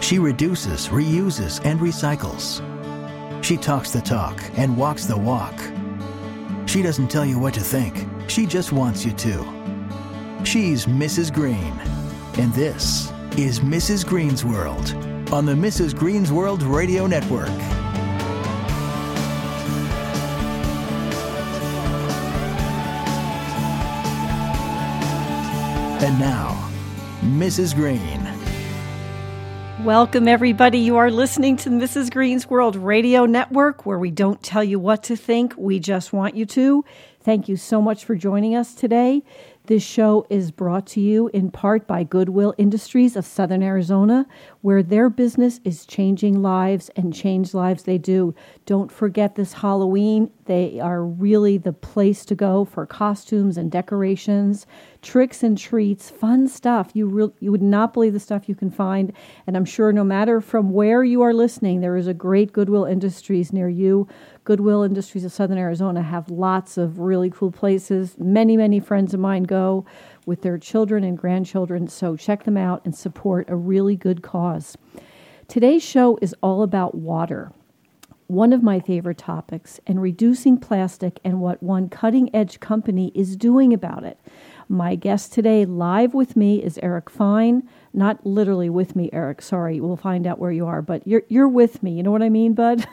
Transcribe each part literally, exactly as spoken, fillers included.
She reduces, reuses, and recycles. She talks the talk and walks the walk. She doesn't tell you what to think. She just wants you to. She's Missus Green. And this is Missus Green's World on the Missus Green's World Radio Network. And now, Missus Green. Welcome, everybody. You are listening to Missus Green's World Radio Network, where we don't tell you what to think. We just want you to. Thank you so much for joining us today. This show is brought to you in part by Goodwill Industries of Southern Arizona, where their business is changing lives, and change lives they do. Don't forget this Halloween. They are really the place to go for costumes and decorations, tricks and treats, fun stuff. You re- you would not believe the stuff you can find. And I'm sure no matter from where you are listening, there is a great Goodwill Industries near you. Goodwill Industries of Southern Arizona have lots of really cool places. Many, many friends of mine go with their children and grandchildren, so check them out and support a really good cause. Today's show is all about water, one of my favorite topics, and reducing plastic and what one cutting-edge company is doing about it. My guest today live with me is Eric Fine. Not literally with me, Eric. Sorry, we'll find out where you are, but you're you're with me. You know what I mean, bud?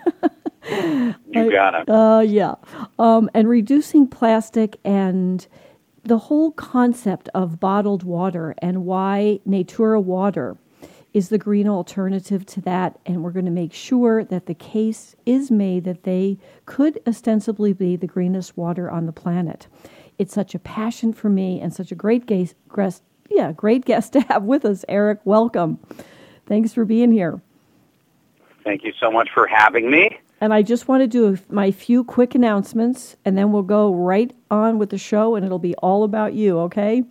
You got it. Uh, yeah. Um, and reducing plastic and the whole concept of bottled water and why Natura water is the green alternative to that. And we're going to make sure that the case is made that they could ostensibly be the greenest water on the planet. It's such a passion for me and such a great guest, yeah, great guest to have with us. Eric, welcome. Thanks for being here. Thank you so much for having me. And I just want to do my few quick announcements, and then we'll go right on with the show, and it'll be all about you, okay?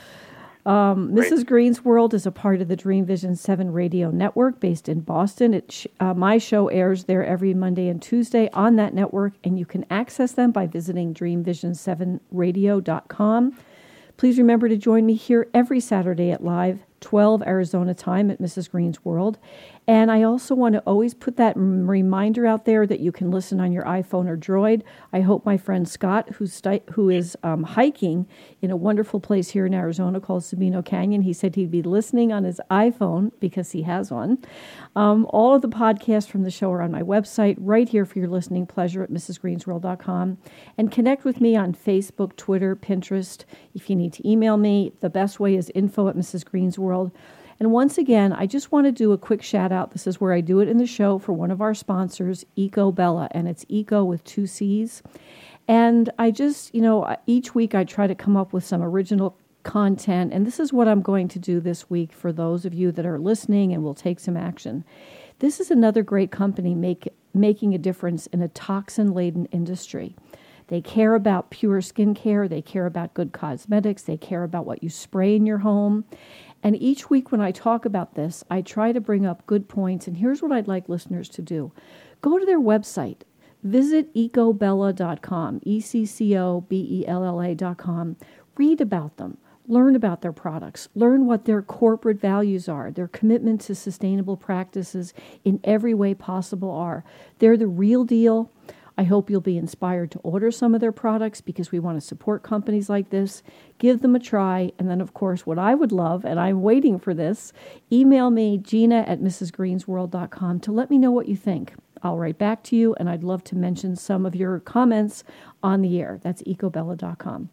Um, Missus Green's World is a part of the Dream Vision seven radio network based in Boston. It sh- uh, my show airs there every Monday and Tuesday on that network, and you can access them by visiting dream vision seven radio dot com. Please remember to join me here every Saturday at live twelve Arizona time at Missus Green's World. And I also want to always put that reminder out there that you can listen on your iPhone or Droid. I hope my friend Scott, who's sti- who is um, hiking in a wonderful place here in Arizona called Sabino Canyon, he said he'd be listening on his iPhone because he has one. Um, all of the podcasts from the show are on my website right here for your listening pleasure at missus greens world dot com. And connect with me on Facebook, Twitter, Pinterest. If you need to email me, the best way is info at Missus Green's World. And once again, I just want to do a quick shout out. This is where I do it in the show for one of our sponsors, EcoBella, and it's Eco with two C's. And I just, you know, each week I try to come up with some original content, and this is what I'm going to do this week for those of you that are listening and will take some action. This is another great company make, making a difference in a toxin-laden industry. They care about pure skincare. They care about good cosmetics. They care about what you spray in your home. And each week when I talk about this, I try to bring up good points. And here's what I'd like listeners to do. Go to their website. Visit ecobella dot com, E C C O B E L L A dot com. Read about them. Learn about their products. Learn what their corporate values are. Their commitment to sustainable practices in every way possible are. They're the real deal. I hope you'll be inspired to order some of their products because we want to support companies like this. Give them a try. And then, of course, what I would love, and I'm waiting for this, email me, Gina at missus greens world dot com, to let me know what you think. I'll write back to you, and I'd love to mention some of your comments on the air. That's ecobella dot com.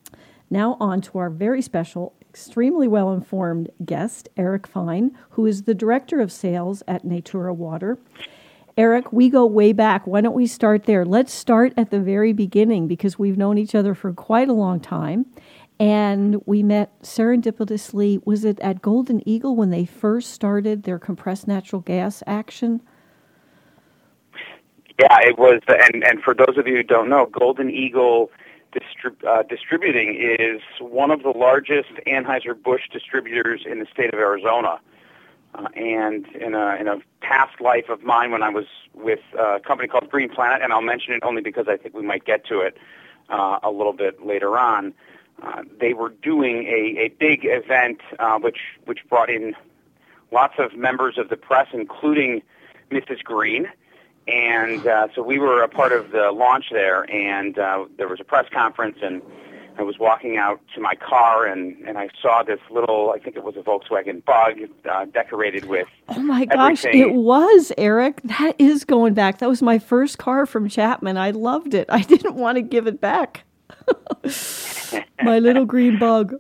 Now on to our very special, extremely well-informed guest, Eric Fine, who is the Director of Sales at Natura Water. Eric, we go way back. Why don't we start there? Let's start at the very beginning because we've known each other for quite a long time. And we met serendipitously, was it at Golden Eagle when they first started their compressed natural gas action? Yeah, it was. And, and for those of you who don't know, Golden Eagle Distrib- uh, Distributing is one of the largest Anheuser-Busch distributors in the state of Arizona. Uh, and in a, in a past life of mine when I was with a company called Green Planet, and I'll mention it only because I think we might get to it uh, a little bit later on, uh, they were doing a, a big event uh, which, which brought in lots of members of the press, including Missus Green. And uh, so we were a part of the launch there, and uh, there was a press conference, and I was walking out to my car, and, and I saw this little, I think it was a Volkswagen Bug, uh, decorated with Oh, my gosh, everything. it was, Eric. That is going back. That was my first car from Chapman. I loved it. I didn't want to give it back. My little green Bug.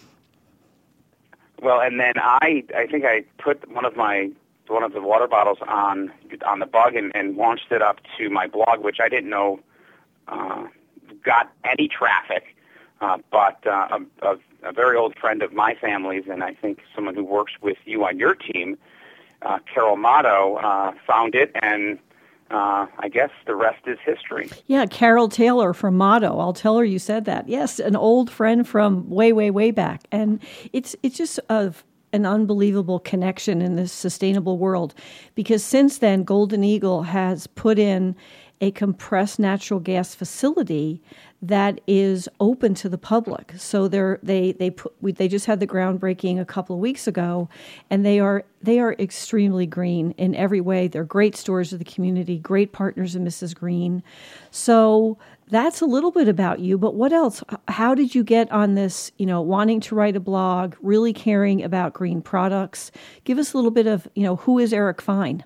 Well, and then I, I think I put one of my one of the water bottles on on the Bug and, and launched it up to my blog, which I didn't know uh, got any traffic. Uh, but uh, a, a, a very old friend of my family's, and I think someone who works with you on your team, uh, Carol Motto, uh, found it, and uh, I guess the rest is history. Yeah, Carol Taylor from Motto. I'll tell her you said that. Yes, an old friend from way, way, way back. And it's it's just a, an unbelievable connection in this sustainable world, because since then, Golden Eagle has put in a compressed natural gas facility that is open to the public. So they're, they they put, we, they just had the groundbreaking a couple of weeks ago, and they are they are extremely green in every way. They're great stewards of the community, great partners of Missus Green. So that's a little bit about you. But what else? How did you get on this? You know, wanting to write a blog, really caring about green products. Give us a little bit of, you know, who is Eric Fine?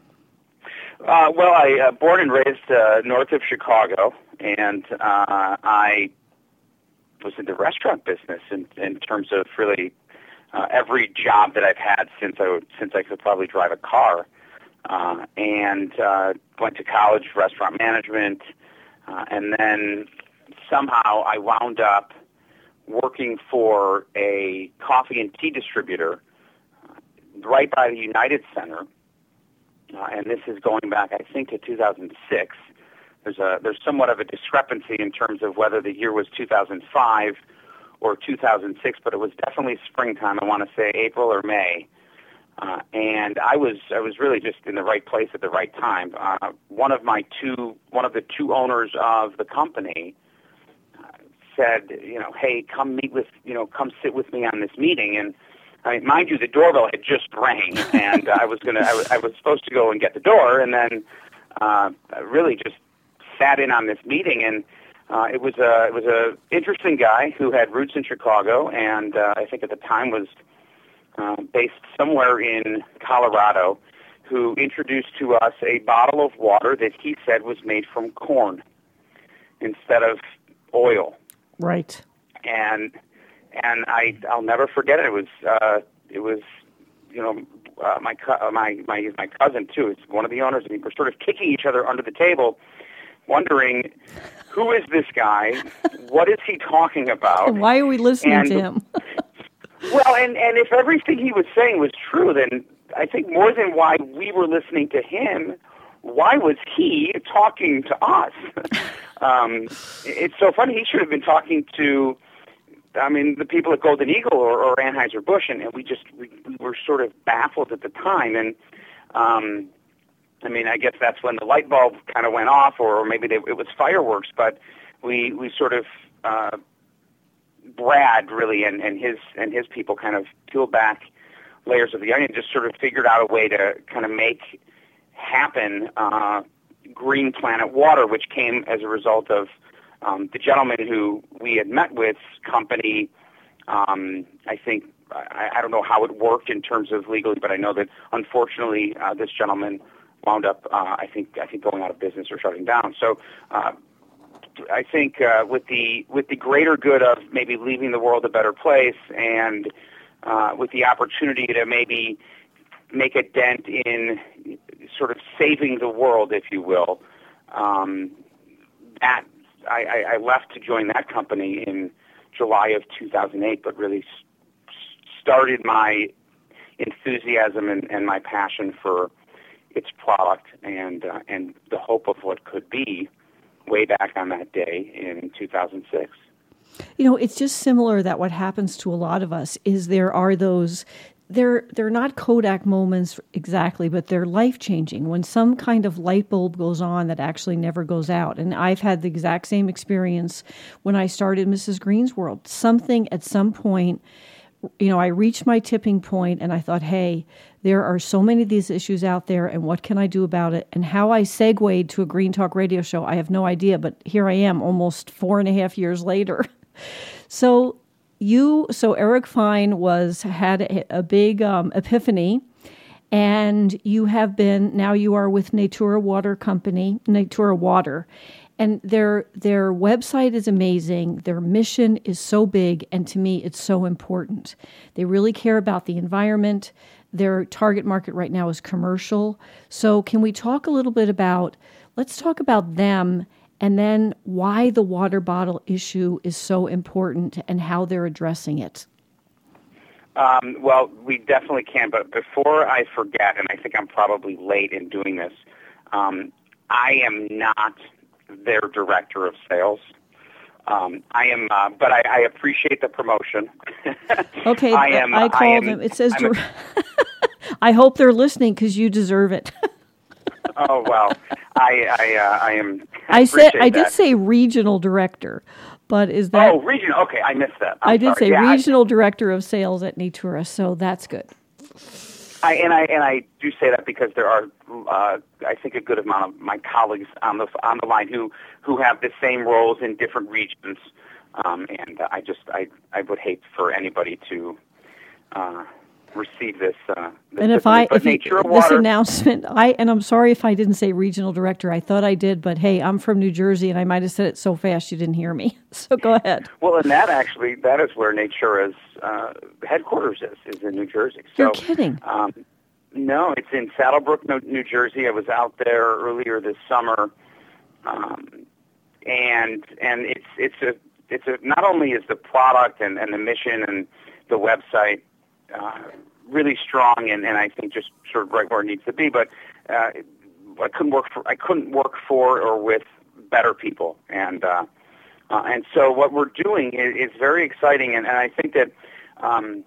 Uh, well, I uh, born and raised uh, north of Chicago, and uh, I was in the restaurant business in, in terms of really uh, every job that I've had since I since I could probably drive a car, uh, and uh, went to college for restaurant management, uh, and then somehow I wound up working for a coffee and tea distributor uh, right by the United Center. Uh, and this is going back, I think, to two thousand six. There's a there's somewhat of a discrepancy in terms of whether the year was two thousand five or two thousand six, but it was definitely springtime. I want to say April or May, uh, and I was I was really just in the right place at the right time. Uh, one of my two one of the two owners of the company uh, said, you know, hey, come meet with you know, come sit with me on this meeting. And I mean, mind you, the doorbell had just rang, and uh, I was gonna. I was, I was supposed to go and get the door, and then uh, I really just sat in on this meeting, and uh, it was a it was a interesting guy who had roots in Chicago, and uh, I think at the time was uh, based somewhere in Colorado, who introduced to us a bottle of water that he said was made from corn instead of oil. Right. And. And I, I'll never forget it. It was, uh, it was, you know, uh, my, co- my my my cousin too. It's one of the owners, and we were sort of kicking each other under the table, wondering, who is this guy? What is he talking about? Why are we listening and, to him? Well, and and if everything he was saying was true, then I think more than why we were listening to him, why was he talking to us? um, it's so funny. He should have been talking to. I mean, the people at Golden Eagle or, or Anheuser-Busch, and, and we just we, we were sort of baffled at the time. And um, I mean, I guess that's when the light bulb kind of went off, or maybe they, it was fireworks. But we we sort of uh, Brad really and, and his and his people kind of peeled back layers of the onion, just sort of figured out a way to kind of make happen uh, Green Planet Water, which came as a result of. Um, the gentleman who we had met with company, um, I think, I, I don't know how it worked in terms of legally, but I know that unfortunately uh, this gentleman wound up, uh, I think, I think going out of business or shutting down. So uh, I think uh, with the with the greater good of maybe leaving the world a better place, and uh, with the opportunity to maybe make a dent in sort of saving the world, if you will, um, that. I, I left to join that company in July of two thousand eight, but really s- started my enthusiasm and, and my passion for its product and uh, and the hope of what could be way back on that day in two thousand six. You know, it's just similar that what happens to a lot of us is there are those They're they're not Kodak moments exactly, but they're life-changing when some kind of light bulb goes on that actually never goes out. And I've had the exact same experience when I started Missus Green's World. Something at some point you know, I reached my tipping point and I thought, hey, there are so many of these issues out there and what can I do about it? And how I segued to a Green Talk radio show, I have no idea, but here I am almost four and a half years later. So you, so Eric Fine was, had a, a big um, epiphany, and you have been, now you are with Natura Water Company, Natura Water. And their their website is amazing. Their mission is so big, and to me, it's so important. They really care about the environment. Their target market right now is commercial. So can we talk a little bit about, let's talk about them, and then why the water bottle issue is so important and how they're addressing it? Um, well, we definitely can, but before I forget, and I think I'm probably late in doing this, um, I am not their director of sales. Um, I am, uh, but I, I appreciate the promotion. Okay, I am. I called I am, them. It says, a, I hope they're listening because you deserve it. Oh well, I I, uh, I am. I, I said I did that. say regional director, but is that? Oh, regional. Okay, I missed that. I'm I did sorry. say yeah, regional I, director of sales at Natura, so that's good. I, and I and I do say that because there are, uh, I think, a good amount of my colleagues on the on the line who, who have the same roles in different regions, um, and I just I, I would hate for anybody to uh, receive this. Uh, this and if I but if you, Natura this Water, announcement, I and I'm sorry if I didn't say regional director. I thought I did, but hey, I'm from New Jersey, and I might have said it so fast you didn't hear me. So go ahead. Well, and that actually that is where Natura's uh, headquarters is is in New Jersey. So, You're kidding. Um, No, it's in Saddlebrook, New Jersey. I was out there earlier this summer, um, and and it's it's a it's a not only is the product and, and the mission and the website uh, really strong and, and I think just sort of right where it needs to be, but uh, I couldn't work for I couldn't work for or with better people, and uh, uh, and so what we're doing is, is very exciting, and, and I think that. Um,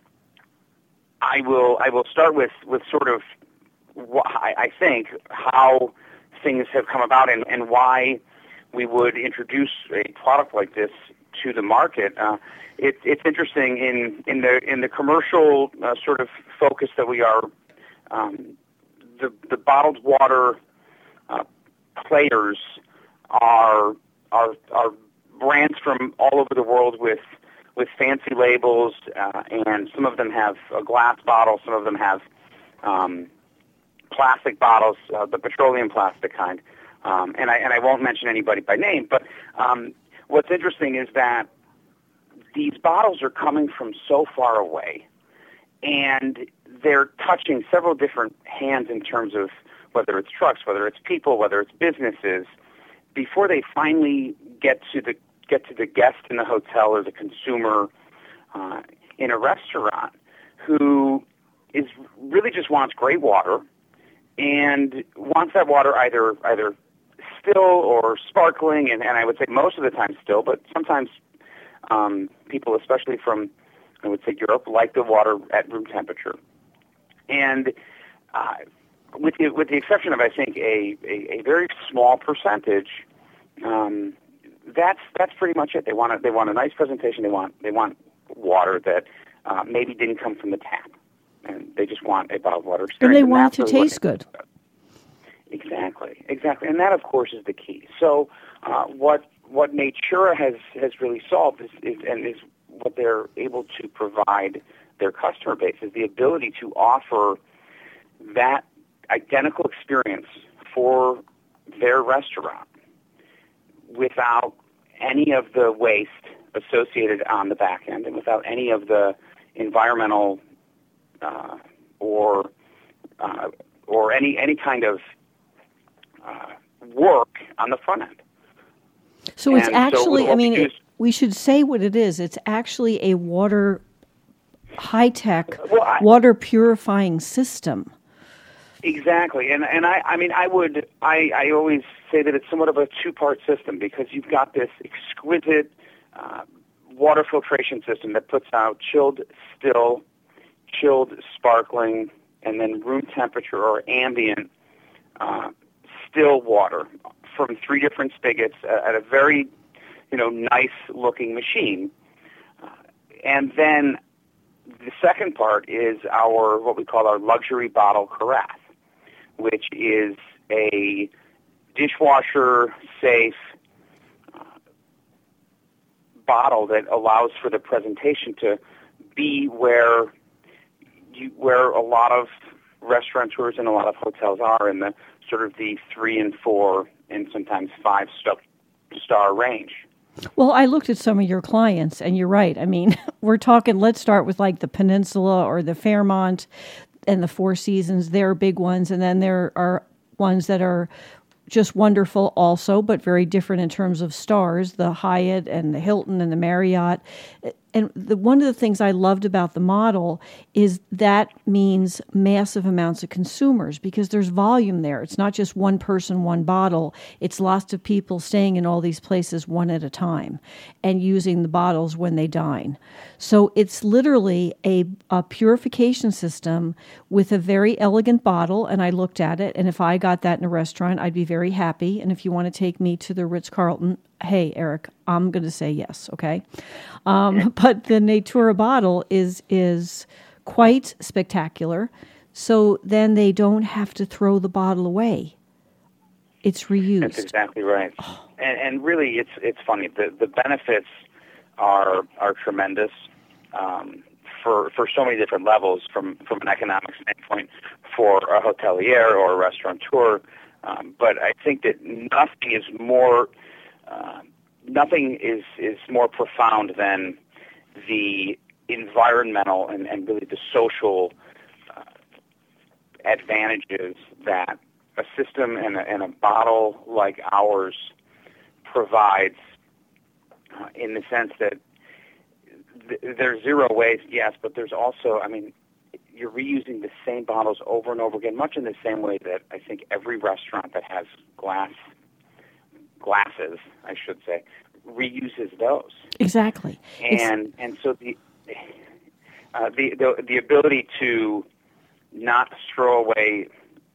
I will. I will start with, with sort of, wh- I, I think, how things have come about and, and why we would introduce a product like this to the market. Uh, it, it's interesting in, in the in the commercial uh, sort of focus that we are. Um, the the bottled water uh, players are are are brands from all over the world with. with fancy labels, uh, and some of them have a glass bottle, some of them have um, plastic bottles, uh, the petroleum plastic kind. Um, and I and I won't mention anybody by name, but um, what's interesting is that these bottles are coming from so far away, and they're touching several different hands in terms of whether it's trucks, whether it's people, whether it's businesses, before they finally get to the get to the guest in the hotel or the consumer uh, in a restaurant who is really just wants great water and wants that water either either still or sparkling, and, and I would say most of the time still, but sometimes um, people, especially from, I would say Europe, like the water at room temperature. And uh, with the, with the exception of, I think, a, a, a very small percentage, um, That's that's pretty much it. They want a, they want a nice presentation. They want they want water that uh, maybe didn't come from the tap, and they just want a bottled water experience. And they and want it to really taste good. Exactly, exactly, and that of course is the key. So uh, what what Natura has has really solved is, is and is what they're able to provide their customer base is the ability to offer that identical experience for their restaurant without any of the waste associated on the back end and without any of the environmental uh, or uh, or any any kind of uh, work on the front end. So it's and actually, so I mean, it, we should say what it is. It's actually a water, high-tech well, I, water purifying system. Exactly, and and I, I mean I would I, I always say that it's somewhat of a two-part system because you've got this exquisite uh, water filtration system that puts out chilled, still, chilled, sparkling, and then room temperature or ambient uh, still water from three different spigots at a very you know nice-looking machine, uh, and then the second part is our what we call our luxury bottle carafe, which is a dishwasher safe uh, bottle that allows for the presentation to be where you, where a lot of restaurateurs and a lot of hotels are in the sort of the three and four and sometimes five star, star range. Well, I looked at some of your clients, and you're right. I mean, we're talking, let's start with like the Peninsula or the Fairmont and the Four Seasons. They're big ones. And then there are ones that are just wonderful also, but very different in terms of stars, the Hyatt and the Hilton and the Marriott. And the, one of the things I loved about the model is that means massive amounts of consumers because there's volume there. It's not just one person, one bottle. It's lots of people staying in all these places one at a time and using the bottles when they dine. So it's literally a, a purification system with a very elegant bottle, and I looked at it, and if I got that in a restaurant, I'd be very happy. And if you want to take me to the Ritz-Carlton, hey, Eric, I'm going to say yes, okay? Um, but the Natura bottle is is quite spectacular, so then they don't have to throw the bottle away. It's reused. That's exactly right. Oh. And, and really, it's it's funny. The the benefits are are tremendous um, for for so many different levels, from, from an economic standpoint, for a hotelier or a restaurateur. Um, but I think that nothing is more Uh, nothing is, is more profound than the environmental and, and really the social uh, advantages that a system and a, and a bottle like ours provides uh, in the sense that th- there's zero waste, yes, but there's also, I mean, you're reusing the same bottles over and over again, much in the same way that I think every restaurant that has glass glasses, I should say, reuses those. Exactly. And it's... and so the, uh, the the the ability to not throw away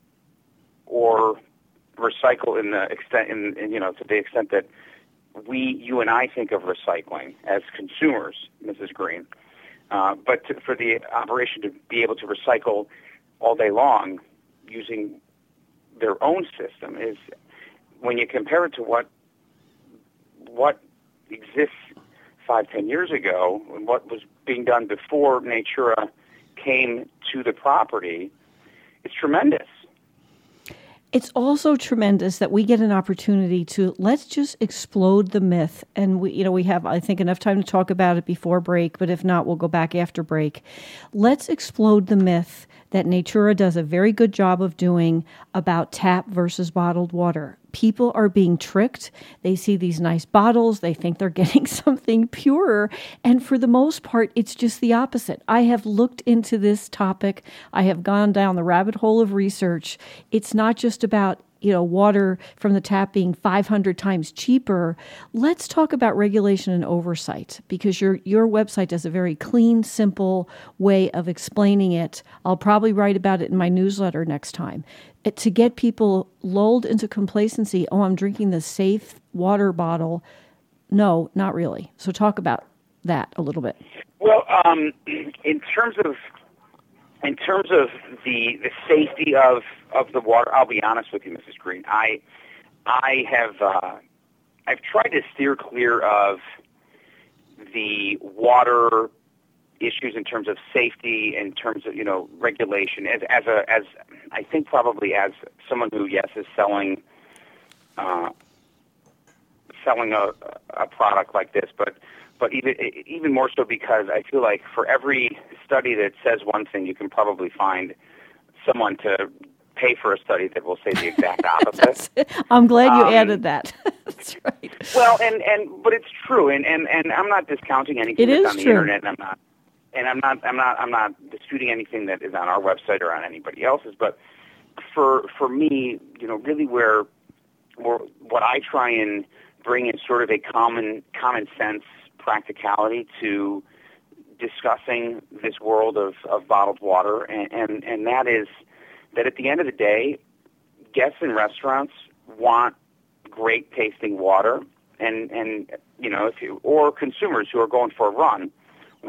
or recycle in the extent, in, in you know, to the extent that we, you and I think of recycling as consumers, Missus Green, uh, but to, for the operation to be able to recycle all day long using their own system is, when you compare it to what what exists five, ten years ago, and what was being done before Natura came to the property, it's tremendous. It's also tremendous that we get an opportunity to, let's just explode the myth. And we, you know, we have, I think, enough time to talk about it before break, but if not, we'll go back after break. Let's explode the myth that Natura does a very good job of doing about tap versus bottled water. People are being tricked. They see these nice bottles. They think they're getting something purer. And for the most part, it's just the opposite. I have looked into this topic. I have gone down the rabbit hole of research. It's not just about, you know, water from the tap being five hundred times cheaper. Let's talk about regulation and oversight, because your your website does a very clean, simple way of explaining it. I'll probably write about it in my newsletter next time. It, to get people lulled into complacency, oh, I'm drinking the safe water bottle. No, not really. So talk about that a little bit. Well, um, in terms of in terms of the the safety of, of the water, I'll be honest with you, Missus Green. I I have uh, I've tried to steer clear of the water issues in terms of safety, in terms of, you know, regulation. As as a as I think probably as someone who, yes, is selling uh, selling a a product like this, but but even even more so because I feel like for every study that says one thing, you can probably find someone to pay for a study that will say the exact opposite. I'm glad you um, added that. That's right. Well, and, and but it's true, and, and, and I'm not discounting anything it that's is on true. the internet, and I'm not and I'm not I'm not I'm not disputing anything that is on our website or on anybody else's. But for for me, you know, really where where what I try and bring is sort of a common common sense practicality to discussing this world of, of bottled water, and, and, and that is that at the end of the day, guests in restaurants want great tasting water, and, and you know, if you, or consumers who are going for a run want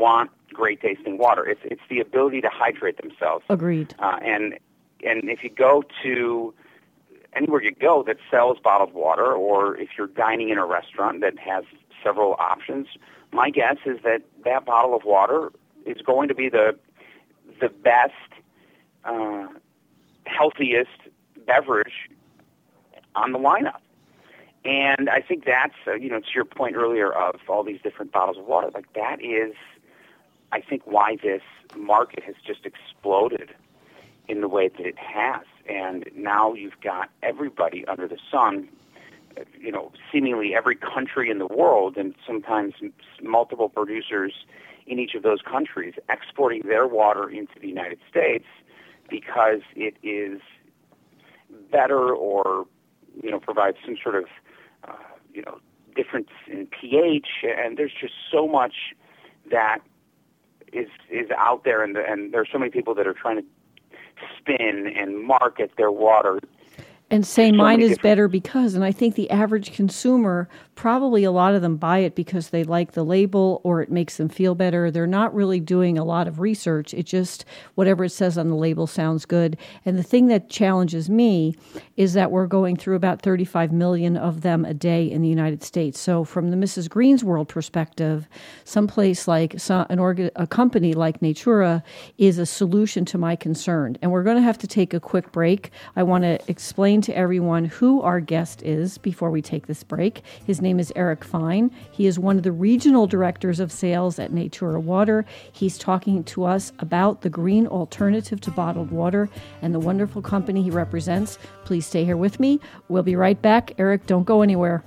great tasting water. It's it's the ability to hydrate themselves. Agreed. Uh, and and if you go to anywhere you go that sells bottled water, or if you're dining in a restaurant that has several options, my guess is that that bottle of water is going to be the the best, uh, healthiest beverage on the lineup. And I think that's, uh, you know, to your point earlier of all these different bottles of water, like that is, I think, why this market has just exploded in the way that it has. And now you've got everybody under the sun, you know, seemingly every country in the world, and sometimes multiple producers in each of those countries exporting their water into the United States because it is better or, you know, provides some sort of, uh, you know, difference in pH. And there's just so much that is is out there, and, the, and there's so many people that are trying to spin and market their water. And say so mine is different. better because, and I think the average consumer, probably a lot of them buy it because they like the label or it makes them feel better. They're not really doing a lot of research. It just, whatever it says on the label sounds good. And the thing that challenges me is that we're going through about thirty-five million of them a day in the United States. So from the Missus Green's World perspective, someplace like some, an orga, a company like Natura is a solution to my concern. And we're going to have to take a quick break. I want to explain to everyone who our guest is before we take this break. His name is Eric Fine. He is one of the regional directors of sales at Natura Water. He's talking to us about the green alternative to bottled water and the wonderful company he represents. Please stay here with me. We'll be right back. Eric, don't go anywhere.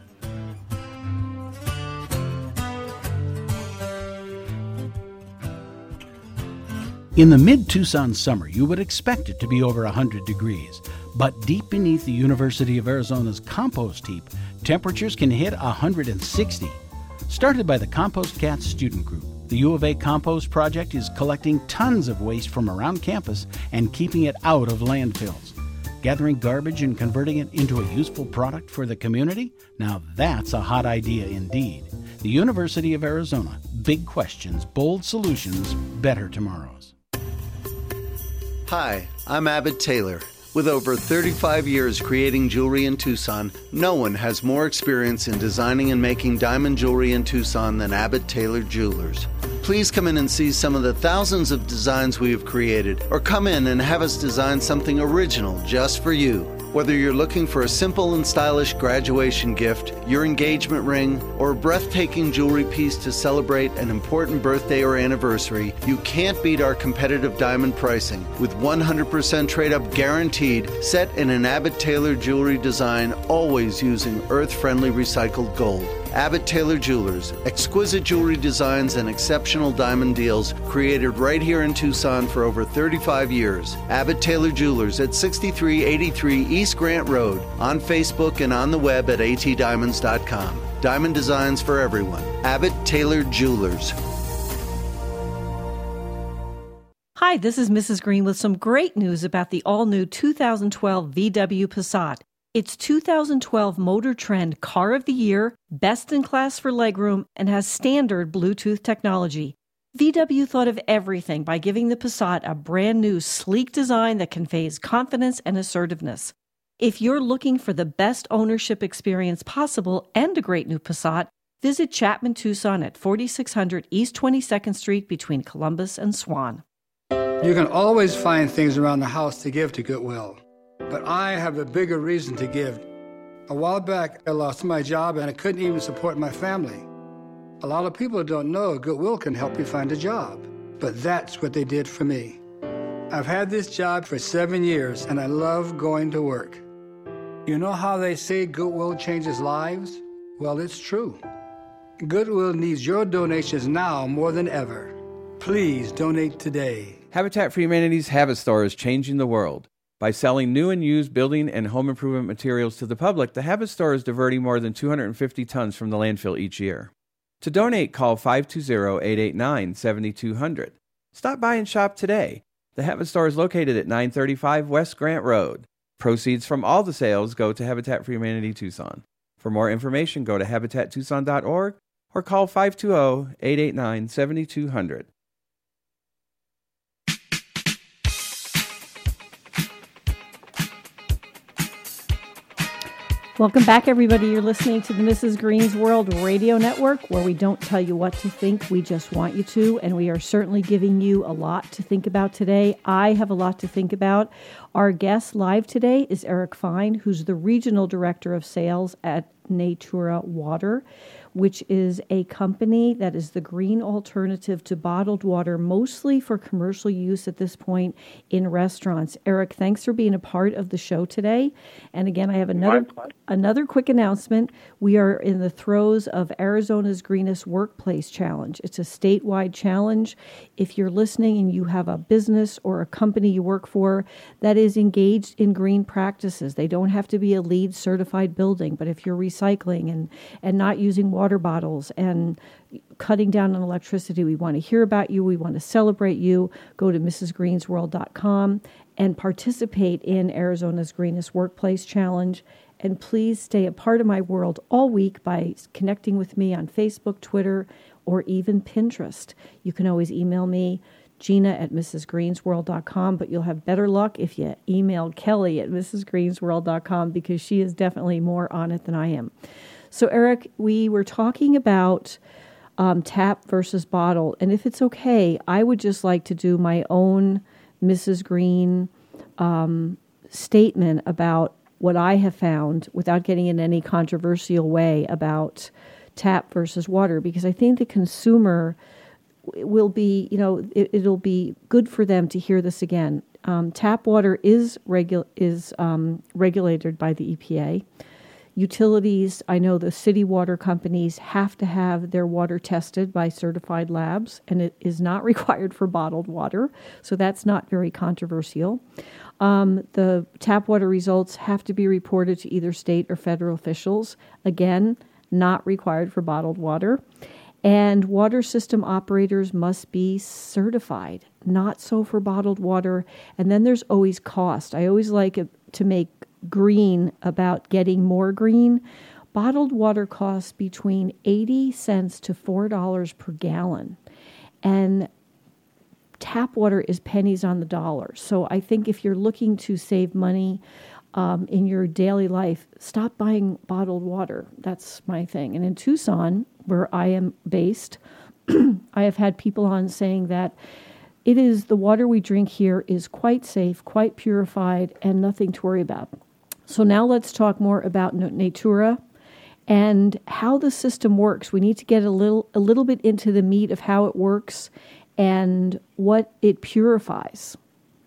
In the mid-Tucson summer, you would expect it to be over one hundred degrees. But deep beneath the University of Arizona's compost heap, temperatures can hit one hundred sixty. Started by the Compost Cats student group, the U of A Compost Project is collecting tons of waste from around campus and keeping it out of landfills. Gathering garbage and converting it into a useful product for the community? Now that's a hot idea indeed. The University of Arizona. Big questions, bold solutions, better tomorrows. Hi, I'm Abbott Taylor. With over thirty-five years creating jewelry in Tucson, no one has more experience in designing and making diamond jewelry in Tucson than Abbott Taylor Jewelers. Please come in and see some of the thousands of designs we have created, or come in and have us design something original just for you. Whether you're looking for a simple and stylish graduation gift, your engagement ring, or a breathtaking jewelry piece to celebrate an important birthday or anniversary, you can't beat our competitive diamond pricing. With one hundred percent trade-up guaranteed, set in an Abbott Taylor jewelry design, always using earth-friendly recycled gold. Abbott Taylor Jewelers, exquisite jewelry designs and exceptional diamond deals created right here in Tucson for over thirty-five years. Abbott Taylor Jewelers at sixty-three eighty-three East Grant Road, on Facebook and on the web at a t diamonds dot com. Diamond designs for everyone. Abbott Taylor Jewelers. Hi, this is Missus Green with some great news about the all-new two thousand twelve V W Passat. It's two thousand twelve Motor Trend Car of the Year, best in class for legroom, and has standard Bluetooth technology. V W thought of everything by giving the Passat a brand new, sleek design that conveys confidence and assertiveness. If you're looking for the best ownership experience possible and a great new Passat, visit Chapman Tucson at forty-six hundred East twenty-second Street between Columbus and Swan. You can always find things around the house to give to Goodwill. But I have a bigger reason to give. A while back, I lost my job and I couldn't even support my family. A lot of people don't know Goodwill can help you find a job, but that's what they did for me. I've had this job for seven years and I love going to work. You know how they say Goodwill changes lives? Well, it's true. Goodwill needs your donations now more than ever. Please donate today. Habitat for Humanity's Habit Store is changing the world. By selling new and used building and home improvement materials to the public, the Habit Store is diverting more than two hundred fifty tons from the landfill each year. To donate, call five two zero, eight eight nine, seven two zero zero. Stop by and shop today. The Habit Store is located at nine thirty-five West Grant Road. Proceeds from all the sales go to Habitat for Humanity Tucson. For more information, go to habitat tucson dot org or call five two zero, eight eight nine, seven two zero zero. Welcome back, everybody. You're listening to the Missus Green's World Radio Network, where we don't tell you what to think. We just want you to, and we are certainly giving you a lot to think about today. I have a lot to think about. Our guest live today is Eric Fine, who's the Regional Director of Sales at Natura Water, which is a company that is the green alternative to bottled water, mostly for commercial use at this point in restaurants. Eric, thanks for being a part of the show today. And again, I have another another quick announcement. We are in the throes of Arizona's Greenest Workplace Challenge. It's a statewide challenge. If you're listening and you have a business or a company you work for that is engaged in green practices, they don't have to be a LEED certified building, but if you're recycling and, and not using water water bottles and cutting down on electricity, we want to hear about you. We want to celebrate you. Go to Missus Greens World dot com and participate in Arizona's Greenest Workplace Challenge. And please stay a part of my world all week by connecting with me on Facebook, Twitter, or even Pinterest. You can always email me, Gina at Missus Greens World dot com, but you'll have better luck if you email Kelly at Missus Greens World dot com, because she is definitely more on it than I am. So, Eric, we were talking about um, tap versus bottle, and if it's okay, I would just like to do my own Missus Green um, statement about what I have found without getting in any controversial way about tap versus water, because I think the consumer will be, you know, it, it'll be good for them to hear this again. Um, tap water is regu- is um, regulated by the E P A. Utilities, I know the city water companies have to have their water tested by certified labs, and it is not required for bottled water, so that's not very controversial. Um, the tap water results have to be reported to either state or federal officials. Again, not required for bottled water. And water system operators must be certified, not so for bottled water. And then there's always cost. I always like it to make green about getting more green. Bottled water costs between eighty cents to four dollars per gallon. And tap water is pennies on the dollar. So I think if you're looking to save money um, in your daily life, stop buying bottled water. That's my thing. And in Tucson, where I am based, I have had people on saying that it is the water we drink here is quite safe, quite purified, and nothing to worry about. So now let's talk more about Natura and how the system works. We need to get a little a little bit into the meat of how it works and what it purifies.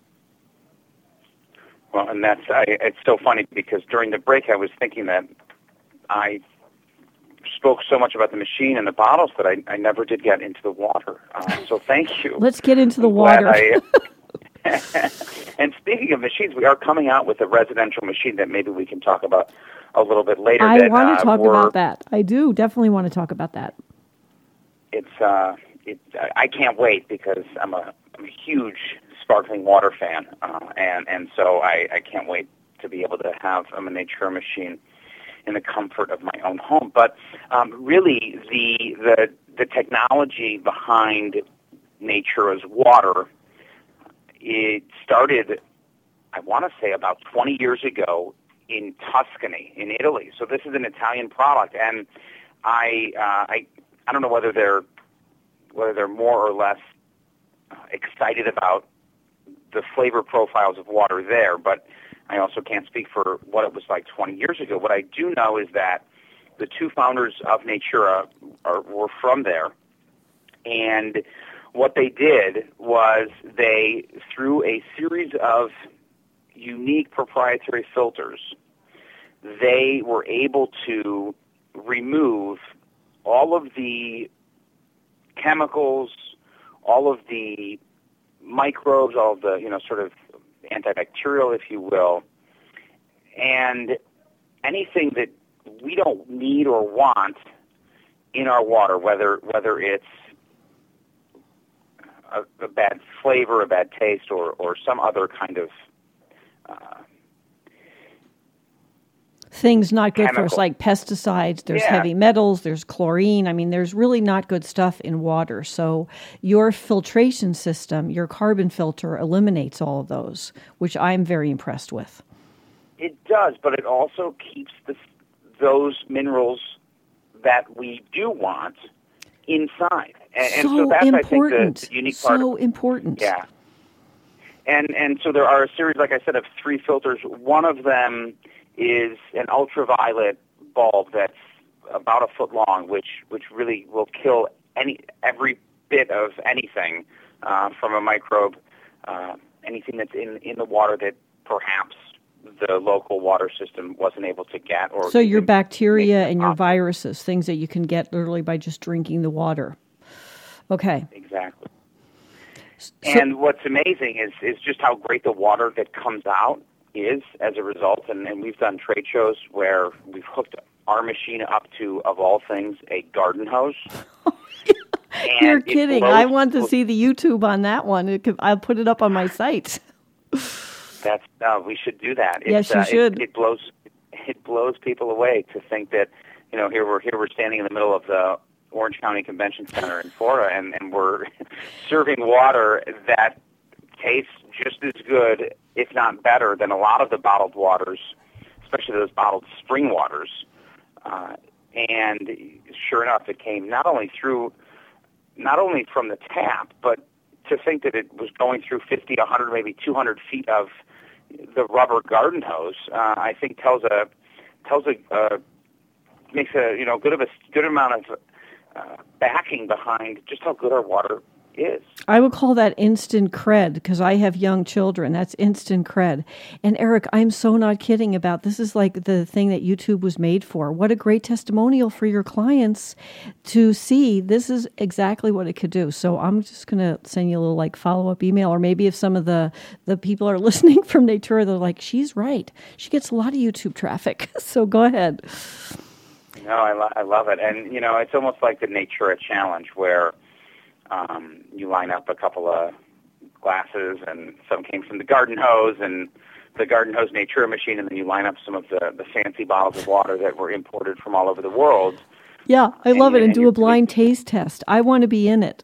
Well, and that's I, it's so funny because during the break I was thinking that I spoke so much about the machine and the bottles that I, I never did get into the water. Uh, so thank you. Let's get into the I'm water. I, and speaking of machines, we are coming out with a residential machine that maybe we can talk about a little bit later. I that, want to uh, talk about that. I do definitely want to talk about that. It's uh, it, I can't wait because I'm a, I'm a huge sparkling water fan, uh, and and so I, I can't wait to be able to have a Natura machine in the comfort of my own home. But um, really, the the the technology behind Natura's water, it started, I want to say, about twenty years ago in Tuscany, in Italy. So this is an Italian product, and I uh, I I don't know whether they're whether they're more or less uh, excited about the flavor profiles of water there, but I also can't speak for what it was like twenty years ago. What I do know is that the two founders of Natura are, were from there, and what they did was they, through a series of unique proprietary filters, they were able to remove all of the chemicals, all of the microbes, all of the, you know, sort of antibacterial, if you will, and anything that we don't need or want in our water, whether whether it's a, a bad flavor, a bad taste, or, or some other kind of uh, things not good chemical. for us, like pesticides, there's Yeah. heavy metals, there's chlorine. I mean, there's really not good stuff in water. So your filtration system, your carbon filter, eliminates all of those, which I'm very impressed with. It does, but it also keeps the those minerals that we do want inside. And so, and so that's, important. I think, the, the unique part. So of, important. Yeah. And and so there are a series, like I said, of three filters. One of them is an ultraviolet bulb that's about a foot long, which which really will kill any every bit of anything uh, from a microbe, uh, anything that's in, in the water that perhaps the local water system wasn't able to get. Or so your bacteria and your viruses, things that you can get literally by just drinking the water. Okay. Exactly. So, and what's amazing is, is just how great the water that comes out is as a result. And, and we've done trade shows where we've hooked our machine up to, of all things, a garden hose. You're kidding. Blows, I want to see the YouTube on that one. It could, I'll put it up on my site. That's no, we should do that. Yes, it's, you uh, should. It, it blows it blows people away to think that, you know, here we're here we're standing in the middle of the Orange County Convention Center in Florida, and, and we're serving water that tastes just as good, if not better, than a lot of the bottled waters, especially those bottled spring waters. Uh, and sure enough, it came not only through, not only from the tap, but to think that it was going through fifty, one hundred, maybe two hundred feet of the rubber garden hose, uh, I think tells a tells a uh, makes a you know good of a good amount of uh, backing behind just how good our water is. I would call that instant cred because I have young children. That's instant cred. And Eric, I'm so not kidding about this. Is like the thing that YouTube was made for. What a great testimonial for your clients to see this is exactly what it could do. So I'm just going to send you a little like follow-up email, or maybe if some of the, the people are listening from Natura, they're like, she's right. She gets a lot of YouTube traffic. So go ahead. No, I, lo- I love it. And, you know, it's almost like the Natura Challenge where Um, you line up a couple of glasses, and some came from the garden hose and the garden hose Natura machine, and then you line up some of the, the fancy bottles of water that were imported from all over the world. Yeah, I love and, it, and, and do a blind pretty... taste test. I want to be in it.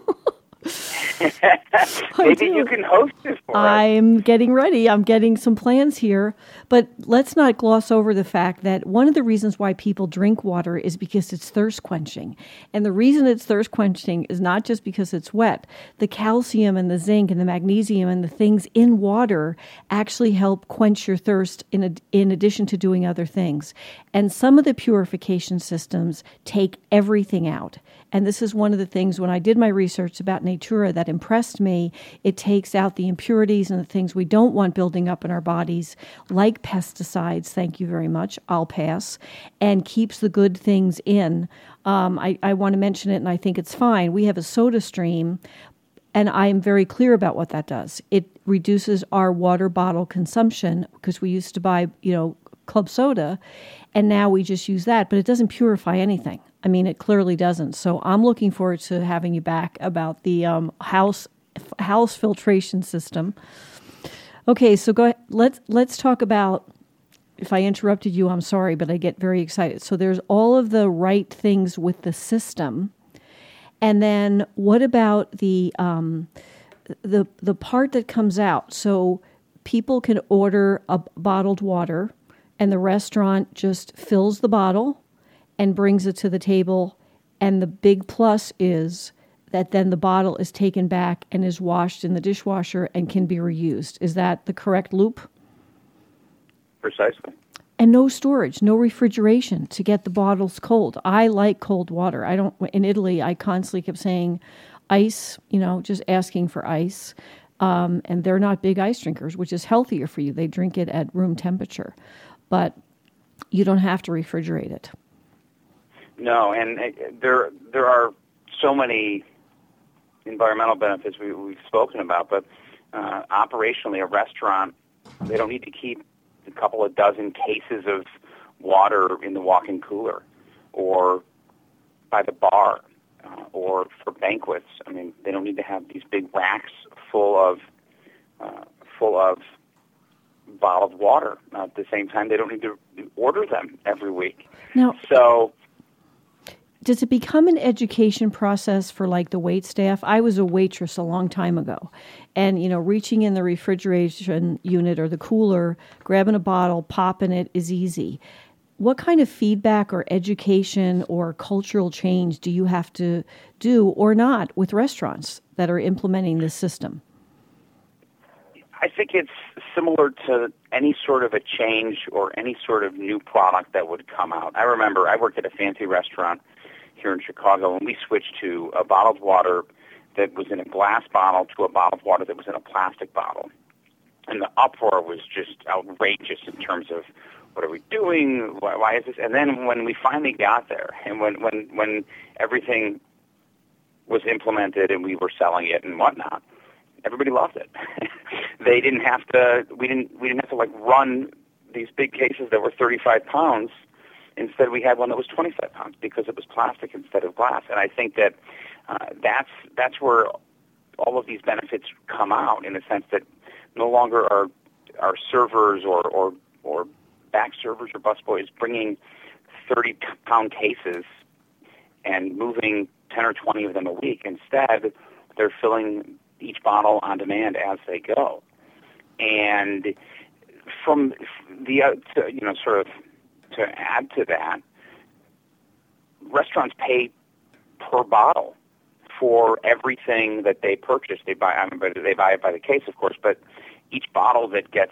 Maybe you can host it for us. I'm getting ready. I'm getting some plans here. But let's not gloss over the fact that one of the reasons why people drink water is because it's thirst quenching. And the reason it's thirst quenching is not just because it's wet. The calcium and the zinc and the magnesium and the things in water actually help quench your thirst in, a, in addition to doing other things. And some of the purification systems take everything out. And this is one of the things when I did my research about Natura that impressed me. It takes out the impurities and the things we don't want building up in our bodies, like pesticides, thank you very much, I'll pass, and keeps the good things in. Um, I, I want to mention it, and I think it's fine. We have a soda stream, and I am very clear about what that does. It reduces our water bottle consumption because we used to buy, you know, club soda, and now we just use that, but it doesn't purify anything. I mean, it clearly doesn't. So I'm looking forward to having you back about the um, house house filtration system. Okay, so go ahead. Let's let's talk about. If I interrupted you, I'm sorry, but I get very excited. So there's all of the right things with the system, and then what about the um, the the part that comes out? So people can order a bottled water, and the restaurant just fills the bottle and brings it to the table, and the big plus is that then the bottle is taken back and is washed in the dishwasher and can be reused. Is that the correct loop? Precisely. And no storage, no refrigeration to get the bottles cold. I like cold water. I don't. In Italy, I constantly kept saying ice, you know, just asking for ice. Um, and they're not big ice drinkers, which is healthier for you. They drink it at room temperature. But you don't have to refrigerate it. No, and there there are so many environmental benefits we, we've spoken about, but uh, operationally, a restaurant, they don't need to keep a couple of dozen cases of water in the walk-in cooler or by the bar uh, or for banquets. I mean, they don't need to have these big racks full of uh, full of bottled water. Uh, at the same time, they don't need to order them every week. Now, so. Does it become an education process for like the wait staff? I was a waitress a long time ago, and you know, reaching in the refrigeration unit or the cooler, grabbing a bottle, popping it is easy. what kind of feedback or education or cultural change do you have to do or not with restaurants that are implementing this system? I think it's similar to any sort of a change or any sort of new product that would come out. I remember I worked at a fancy restaurant here in Chicago, and we switched to a bottled water that was in a glass bottle to a bottled water that was in a plastic bottle. And the uproar was just outrageous in terms of, what are we doing? Why, why is this? And then when we finally got there, and when, when, when everything was implemented and we were selling it and whatnot, everybody loved it. They didn't have to. We didn't. We didn't have to like run these big cases that were thirty-five pounds. Instead, we had one that was twenty-five pounds because it was plastic instead of glass. And I think that uh, that's that's where all of these benefits come out, in the sense that no longer are are servers or or or back servers or busboys bringing thirty-pound cases and moving ten or twenty of them a week. Instead, they're filling each bottle on demand as they go. And from the, uh, to, you know, sort of to add to that, restaurants pay per bottle for everything that they purchase. They buy, I mean, but they buy it by the case, of course, but each bottle that gets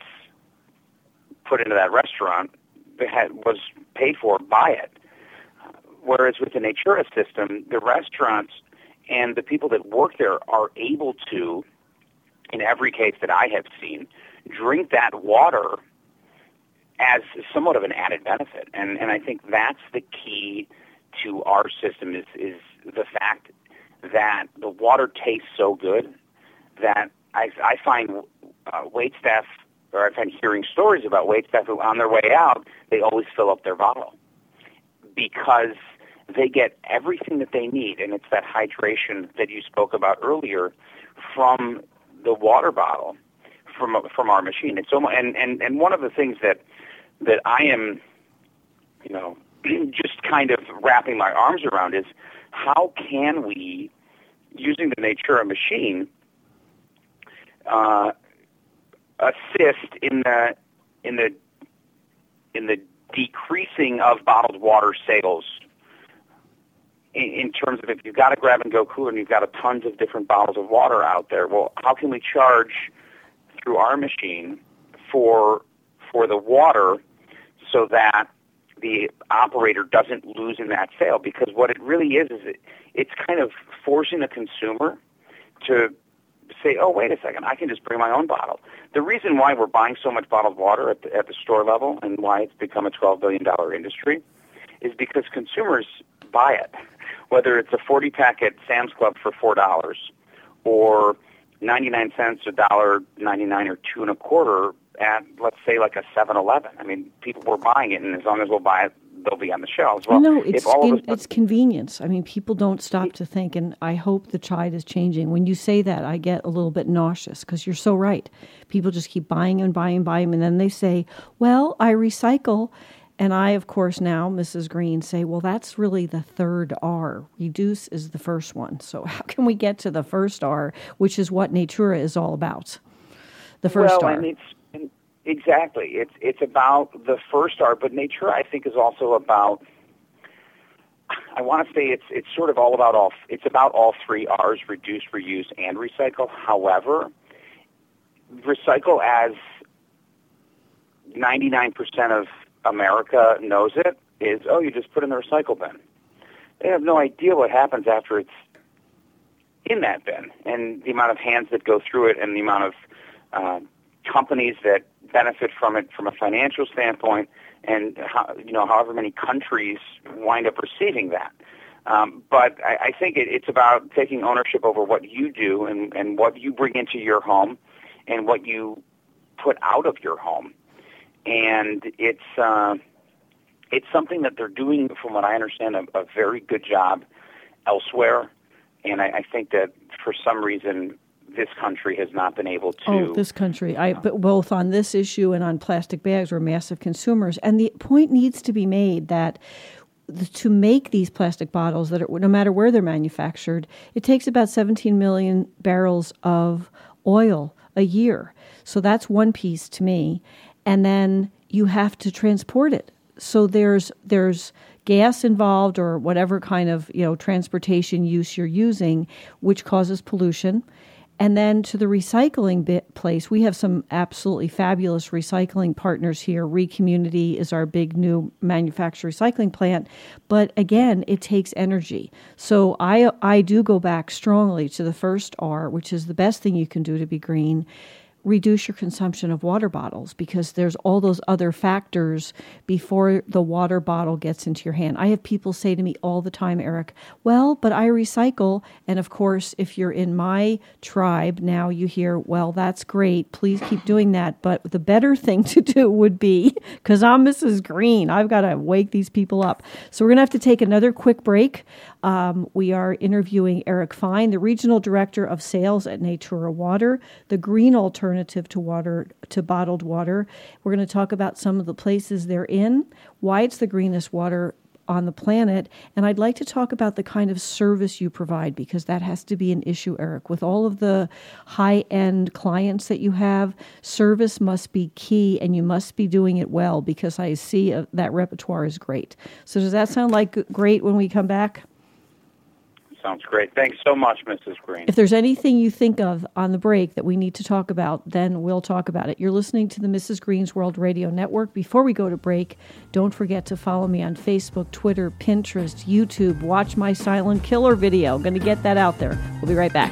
put into that restaurant had, was paid for by it. Whereas with the Natura system, the restaurants and the people that work there are able to, in every case that I have seen, drink that water as somewhat of an added benefit. And and I think that's the key to our system is, is the fact that the water tastes so good that I, I find uh, waitstaff, or I find hearing stories about waitstaff who on their way out, they always fill up their bottle because they get everything that they need, and it's that hydration that you spoke about earlier from the water bottle from from our machine. It's so, and, and, and one of the things that that I am, you know, just kind of wrapping my arms around is how can we, using the Natura machine, uh, assist in the in the in the decreasing of bottled water sales. In terms of if you've got a grab-and-go cooler and you've got a tons of different bottles of water out there, well, how can we charge through our machine for for the water so that the operator doesn't lose in that sale? Because what it really is is it, it's kind of forcing the consumer to say, oh, wait a second, I can just bring my own bottle. The reason why we're buying so much bottled water at the, at the store level and why it's become a twelve billion dollars industry is because consumers buy it. Whether it's a forty-pack at Sam's Club for four dollars or ninety-nine cents, a dollar ninety-nine, or two and a quarter at, let's say, like a seven eleven. I mean, people were buying it, and as long as we'll buy it, they'll be on the shelves. Well, no, it's, all in, of us, it's convenience. I mean, people don't stop to think, and I hope the tide is changing. When you say that, I get a little bit nauseous because you're so right. People just keep buying and buying and buying, and then they say, well, I recycle. And I, of course, now, Missus Green, say, well, that's really the third R. Reduce is the first one. So how can we get to the first R, which is what Natura is all about? The first well, R. And it's, exactly. It's it's about the first R, but Natura, I think, is also about, I want to say it's it's sort of all about all, it's about all three R's, reduce, reuse, and recycle. However, recycle as ninety-nine percent of America knows it, is, oh, you just put it in the recycle bin. They have no idea what happens after it's in that bin, and the amount of hands that go through it, and the amount of uh, companies that benefit from it from a financial standpoint, and how, you know, however many countries wind up receiving that. Um, but I, I think it, it's about taking ownership over what you do and, and what you bring into your home and what you put out of your home. And it's uh, it's something that they're doing, from what I understand, a, a very good job elsewhere. And I, I think that for some reason this country has not been able to. Oh, this country! I but both on this issue and on plastic bags, we're massive consumers. And the point needs to be made that to make these plastic bottles, that are, no matter where they're manufactured, it takes about seventeen million barrels of oil a year. So that's one piece to me. And then you have to transport it so there's there's gas involved or whatever kind of, you know, transportation use you're using, which causes pollution. And then to the recycling bit place, we have some absolutely fabulous recycling partners here. ReCommunity is our big new manufacturer recycling plant. But again, it takes energy. So I I do go back strongly to the first R, which is the best thing you can do to be green. Reduce your consumption of water bottles, because there's all those other factors before the water bottle gets into your hand. I have people say to me all the time, Eric, well, but I recycle. And of course, if you're in my tribe, now you hear, well, that's great. Please keep doing that. But the better thing to do would be, because I'm Missus Green, I've got to wake these people up. So we're going to have to take another quick break. Um, we are interviewing Eric Fine, the Regional Director of Sales at Natura Water, the green alternative to water, to bottled water. We're going to talk about some of the places they're in, why it's the greenest water on the planet, and I'd like to talk about the kind of service you provide, because that has to be an issue, Eric. With all of the high-end clients that you have, service must be key, and you must be doing it well, because I see uh, that repertoire is great. So does that sound like great when we come back? Sounds great. Thanks so much, Missus Green. If there's anything you think of on the break that we need to talk about, then we'll talk about it. You're listening to the Missus Green's World Radio Network. Before we go to break, don't forget to follow me on Facebook, Twitter, Pinterest, YouTube. Watch my Silent Killer video. I'm going to get that out there. We'll be right back.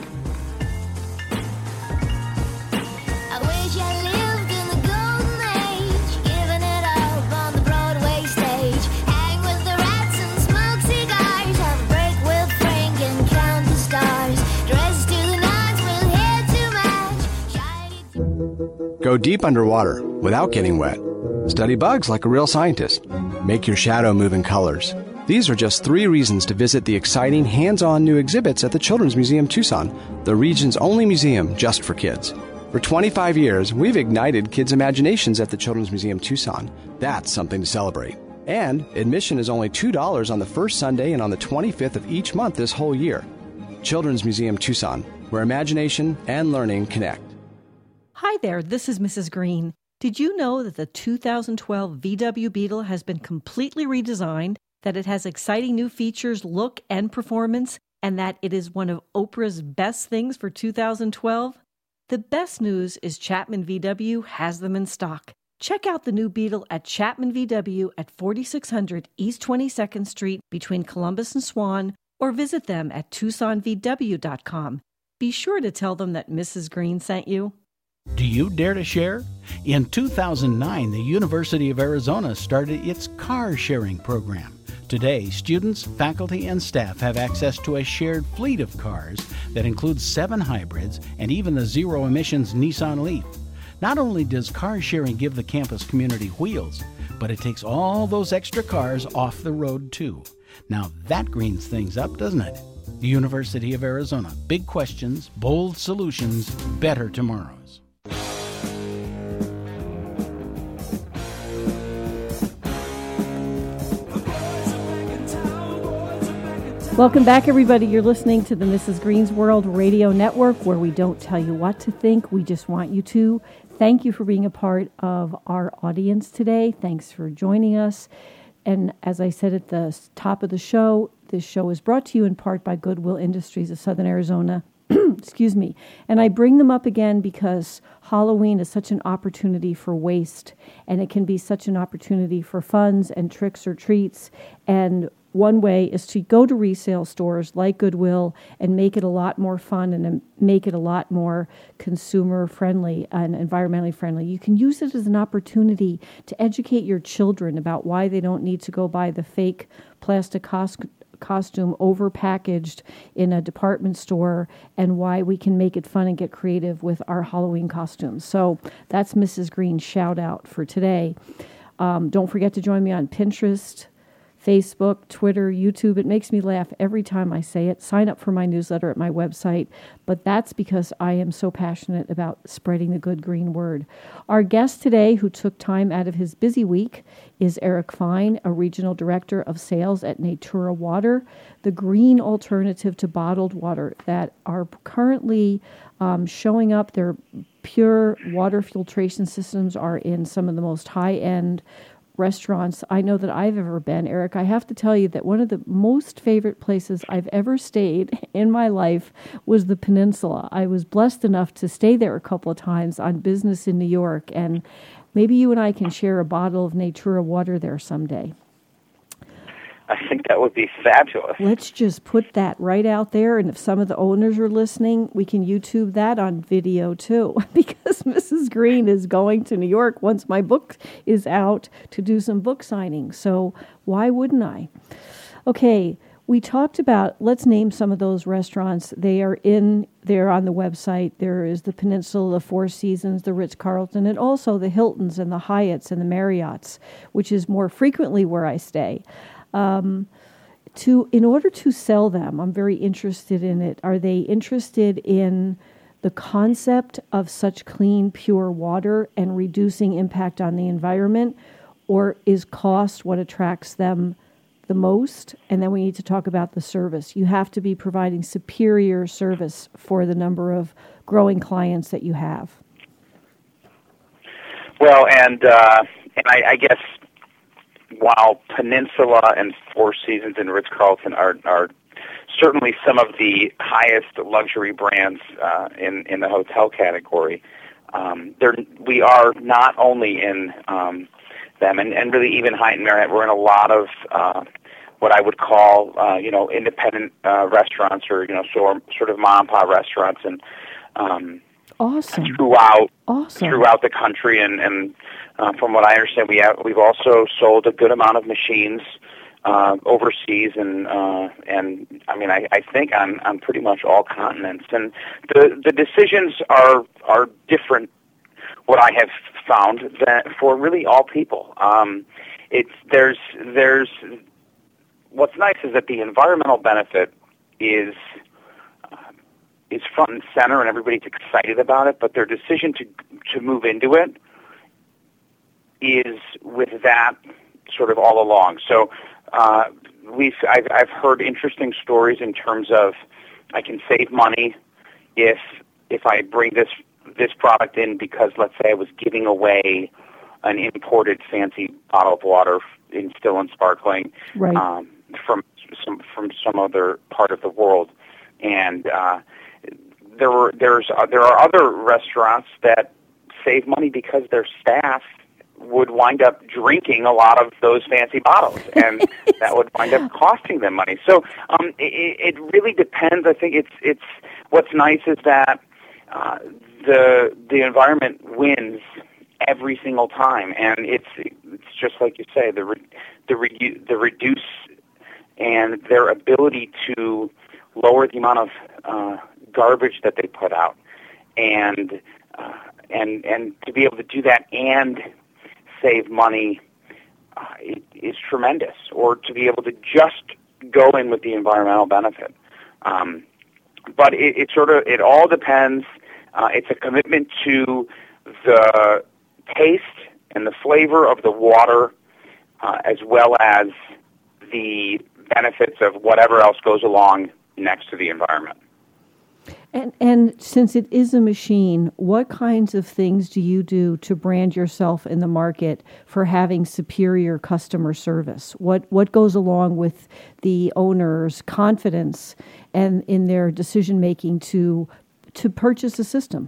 Go deep underwater without getting wet. Study bugs like a real scientist. Make your shadow move in colors. These are just three reasons to visit the exciting hands-on new exhibits at the Children's Museum Tucson, the region's only museum just for kids. For twenty-five years, we've ignited kids' imaginations at the Children's Museum Tucson. That's something to celebrate. And admission is only two dollars on the first Sunday and on the twenty-fifth of each month this whole year. Children's Museum Tucson, where imagination and learning connect. Hi there, this is Missus Green. Did you know that the two thousand twelve V W Beetle has been completely redesigned, that it has exciting new features, look, and performance, and that it is one of Oprah's best things for two thousand twelve? The best news is Chapman V W has them in stock. Check out the new Beetle at Chapman V W at forty-six hundred East twenty-second Street between Columbus and Swan, or visit them at tucson v w dot com. Be sure to tell them that Missus Green sent you. Do you dare to share? In two thousand nine, the University of Arizona started its car sharing program. Today, students, faculty, and staff have access to a shared fleet of cars that includes seven hybrids and even the zero-emissions Nissan Leaf. Not only does car sharing give the campus community wheels, but it takes all those extra cars off the road too. Now that greens things up, doesn't it? The University of Arizona. Big questions, bold solutions, better tomorrows. Welcome back, everybody. You're listening to the Missus Green's World Radio Network, where we don't tell you what to think. We just want you to. Thank you for being a part of our audience today. Thanks for joining us. And as I said at the top of the show, this show is brought to you in part by Goodwill Industries of Southern Arizona. Excuse me. And I bring them up again because Halloween is such an opportunity for waste, and it can be such an opportunity for funds and tricks or treats. And one way is to go to resale stores like Goodwill and make it a lot more fun and make it a lot more consumer friendly and environmentally friendly. You can use it as an opportunity to educate your children about why they don't need to go buy the fake plastic cos- costume over-packaged in a department store, and why we can make it fun and get creative with our Halloween costumes. So that's Missus Green's shout out for today. Um, don't forget to join me on Pinterest, Facebook, Twitter, YouTube. It makes me laugh every time I say it. Sign up for my newsletter at my website. But that's because I am so passionate about spreading the good green word. Our guest today, who took time out of his busy week, is Eric Fine, a regional director of sales at Natura Water, the green alternative to bottled water that are currently um, showing up. Their pure water filtration systems are in some of the most high-end restaurants I know that I've ever been, Eric, I have to tell you that one of the most favorite places I've ever stayed in my life was the Peninsula. I was blessed enough to stay there a couple of times on business in New York, and maybe you and I can share a bottle of Natura water there someday. I think that would be fabulous. Let's just put that right out there, and if some of the owners are listening, we can YouTube that on video too, because Missus Green is going to New York once my book is out to do some book signings, so why wouldn't I? Okay, we talked about, let's name some of those restaurants. They are in, they're on the website. There is the Peninsula, the Four Seasons, the Ritz-Carlton, and also the Hiltons and the Hyatts and the Marriotts, which is more frequently where I stay. Um, to in order to sell them, I'm very interested in it. Are they interested in the concept of such clean, pure water and reducing impact on the environment, or is cost what attracts them the most? And then we need to talk about the service. You have to be providing superior service for the number of growing clients that you have. Well, and uh, and I, I guess. While Peninsula and Four Seasons and Ritz-Carlton are, are certainly some of the highest luxury brands uh, in, in the hotel category, um, we are not only in um, them, and, and really even Hyatt and Marriott, we're in a lot of uh, what I would call, uh, you know, independent uh, restaurants or, you know, sort, sort of mom-and-pop restaurants, and um, awesome. throughout awesome. throughout the country, and, and uh, from what I understand, we have, we've also sold a good amount of machines uh, overseas, and uh, and I mean I, I think on, on pretty much all continents, and the the decisions are are different. What I have found that for really all people, um, it's there's there's what's nice is that the environmental benefit is. is front and center, and everybody's excited about it, but their decision to to move into it is with that sort of all along. So uh, we've I've, I've heard interesting stories in terms of I can save money if if I bring this this product in because, let's say, I was giving away an imported fancy bottle of water in still and sparkling right. um, from some from some other part of the world, and uh, There were there's uh, there are other restaurants that save money because their staff would wind up drinking a lot of those fancy bottles, and that would wind up costing them money. So um, it, it really depends. I think it's it's what's nice is that uh, the the environment wins every single time, and it's it's just like you say, the re, the re, the reduce and their ability to lower the amount of uh, garbage that they put out, and uh, and and to be able to do that and save money uh, it, is tremendous. Or to be able to just go in with the environmental benefit, um, but it, it sort of it all depends. Uh, it's a commitment to the taste and the flavor of the water, uh, as well as the benefits of whatever else goes along next to the environment. And and since it is a machine, what kinds of things do you do to brand yourself in the market for having superior customer service? What what goes along with the owner's confidence and in their decision making to to purchase a system?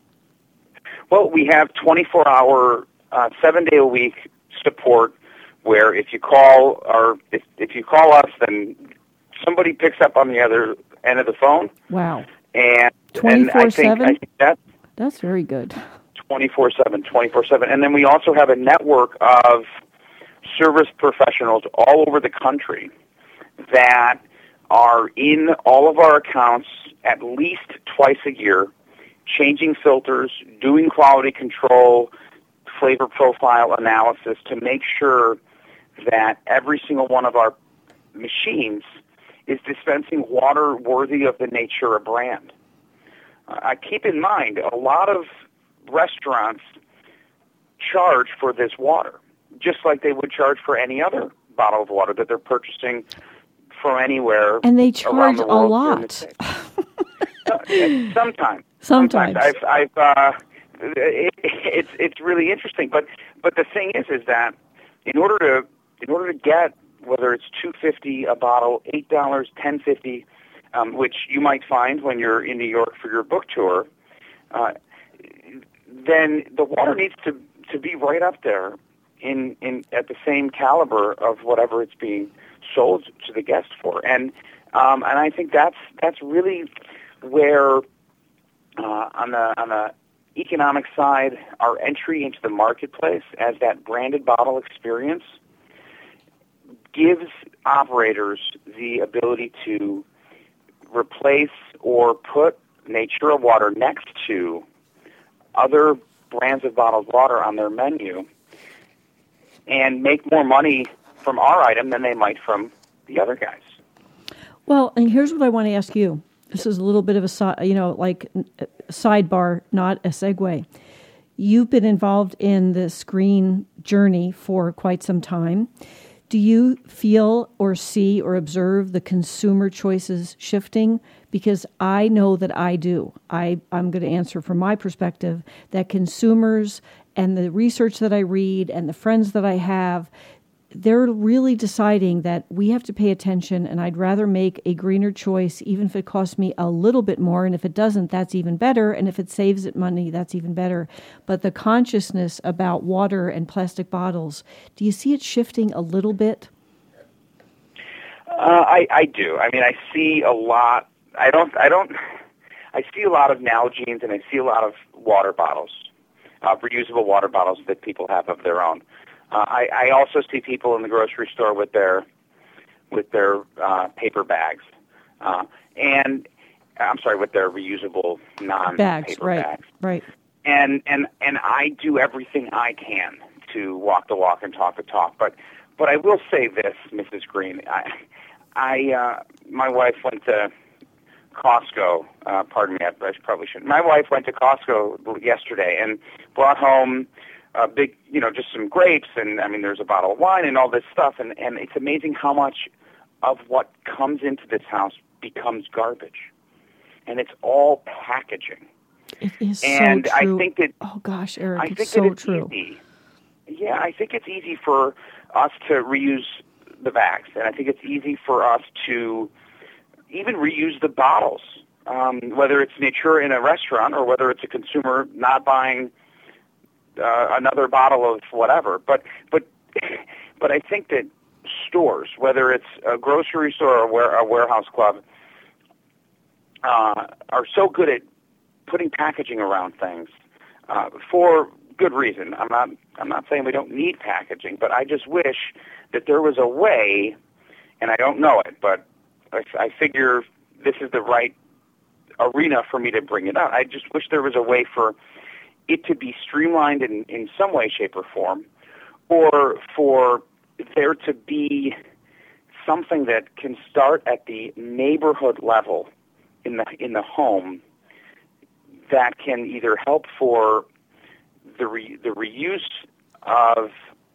Well, we have twenty-four hour, uh, seven day a week support. Where if you call or if if you call us, then somebody picks up on the other end of the phone. Wow. And, twenty-four and I think, seven? I think that, that's very good. twenty-four seven, twenty-four seven. And then we also have a network of service professionals all over the country that are in all of our accounts at least twice a year, changing filters, doing quality control, flavor profile analysis to make sure that every single one of our machines is dispensing water worthy of the Natura brand. Uh, I keep in mind, a lot of restaurants charge for this water, just like they would charge for any other bottle of water that they're purchasing from anywhere. And they charge the a lot. uh, sometimes. Sometimes. Sometimes. I've, I've, uh, it, it's it's really interesting, but but the thing is, is that in order to in order to get, whether it's two fifty a bottle, eight dollars, ten fifty, um, which you might find when you're in New York for your book tour, uh, then the water needs to to be right up there in in at the same caliber of whatever it's being sold to the guest for, and um, and I think that's that's really where uh, on the on the economic side, our entry into the marketplace as that branded bottle experience gives operators the ability to replace or put Natura water next to other brands of bottled water on their menu and make more money from our item than they might from the other guys. Well, and here's what I want to ask you. This is a little bit of a si- you know, like a sidebar, not a segue. You've been involved in this green journey for quite some time. Do you feel or see or observe the consumer choices shifting? Because I know that I do. I, I'm going to answer from my perspective that consumers and the research that I read and the friends that I have, they're really deciding that we have to pay attention, and I'd rather make a greener choice, even if it costs me a little bit more. And if it doesn't, that's even better. And if it saves it money, that's even better. But the consciousness about water and plastic bottles, do you see it shifting a little bit? Uh, I, I do. I mean, I see a lot. I don't. I don't. I see a lot of Nalgene's, and I see a lot of water bottles, uh, reusable water bottles that people have of their own. Uh, I, I also see people in the grocery store with their with their uh, paper bags, uh, and I'm sorry, with their reusable non-paper bags, right, bags. Right. And and and I do everything I can to walk the walk and talk the talk. But but I will say this, Missus Green, I, I uh, my wife went to Costco. Uh, pardon me, I, I probably shouldn't. My wife went to Costco yesterday and brought home a big, you know, just some grapes, and I mean, there's a bottle of wine and all this stuff, and, and it's amazing how much of what comes into this house becomes garbage, and it's all packaging. It is and so true. I think that, oh gosh, Eric, I it's think so that it's true. Easy. Yeah, I think it's easy for us to reuse the bags, and I think it's easy for us to even reuse the bottles, um, whether it's Natura in a restaurant or whether it's a consumer not buying Uh, another bottle of whatever, but but but I think that stores, whether it's a grocery store or where, a warehouse club, uh, are so good at putting packaging around things uh, for good reason. I'm not I'm not saying we don't need packaging, but I just wish that there was a way, and I don't know it, but I, I figure this is the right arena for me to bring it up. I just wish there was a way for it to be streamlined in, in some way, shape, or form, or for there to be something that can start at the neighborhood level in the in the home that can either help for the re, the reuse of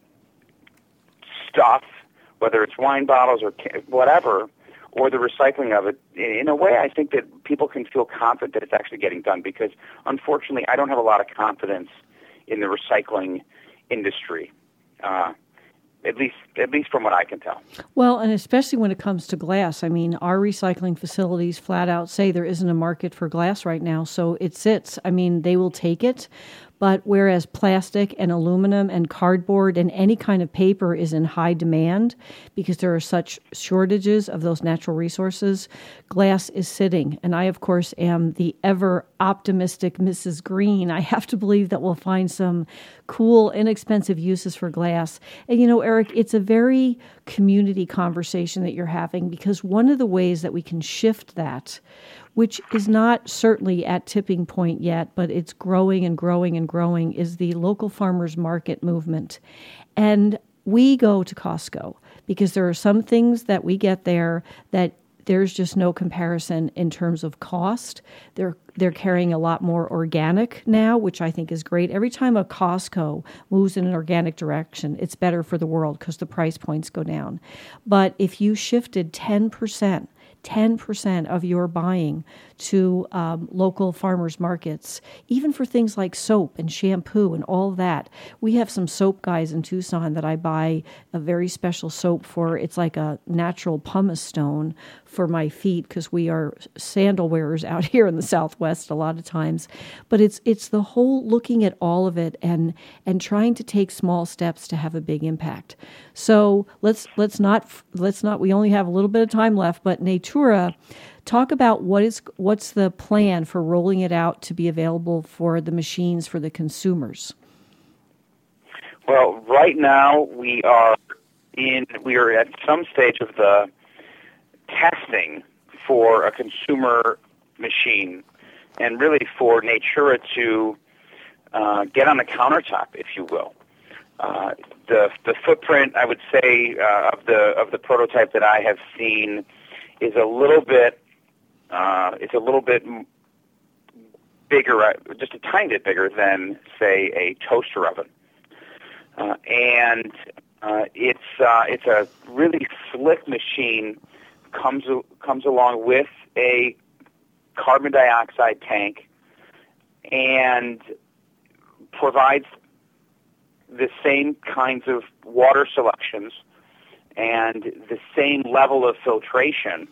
stuff, whether it's wine bottles or whatever, or the recycling of it. In a way, I think that people can feel confident that it's actually getting done, because unfortunately I don't have a lot of confidence in the recycling industry, uh, at least at least from what I can tell. Well, and especially when it comes to glass. I mean, our recycling facilities flat out say there isn't a market for glass right now, so it sits. I mean, they will take it. But whereas plastic and aluminum and cardboard and any kind of paper is in high demand because there are such shortages of those natural resources, glass is sitting. And I, of course, am the ever optimistic Missus Green. I have to believe that we'll find some cool, inexpensive uses for glass. And, you know, Eric, it's a very community conversation that you're having, because one of the ways that we can shift that, which is not certainly at tipping point yet, but it's growing and growing and growing, is the local farmers market movement. And we go to Costco because there are some things that we get there that there's just no comparison in terms of cost. They're they're carrying a lot more organic now, which I think is great. Every time a Costco moves in an organic direction, it's better for the world because the price points go down. But if you shifted ten percent ten percent of your buying to um, local farmers markets, even for things like soap and shampoo and all that. We have some soap guys in Tucson that I buy a very special soap for. It's like a natural pumice stone for my feet because we are sandal wearers out here in the Southwest a lot of times. But it's it's the whole looking at all of it and and trying to take small steps to have a big impact. So let's let's not let's not. We only have a little bit of time left, but Natura, talk about what is what's the plan for rolling it out to be available for the machines for the consumers. Well, right now we are in we are at some stage of the testing for a consumer machine, and really for Natura to uh, get on the countertop, if you will. Uh, the the footprint, I would say, uh, of the of the prototype that I have seen is a little bit uh, it's a little bit bigger, uh, just a tiny bit bigger than, say, a toaster oven, uh, and uh, it's uh, it's a really slick machine. comes comes along with a carbon dioxide tank and provides the same kinds of water selections and the same level of filtration